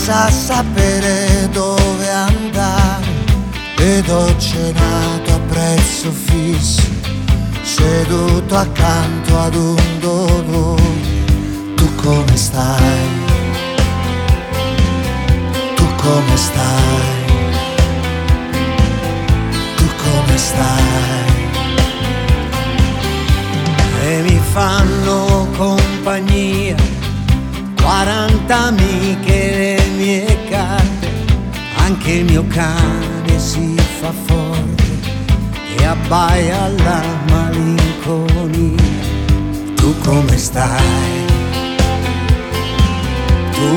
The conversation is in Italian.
senza sapere dove andare, ed ho cenato a prezzo fisso, seduto accanto ad un dolore. Tu come stai? Tu come stai? Tu come stai? E mi fanno compagnia 40 amiche, le mie carte, anche il mio cane si fa forte e abbaia alla malinconia. Tu come stai?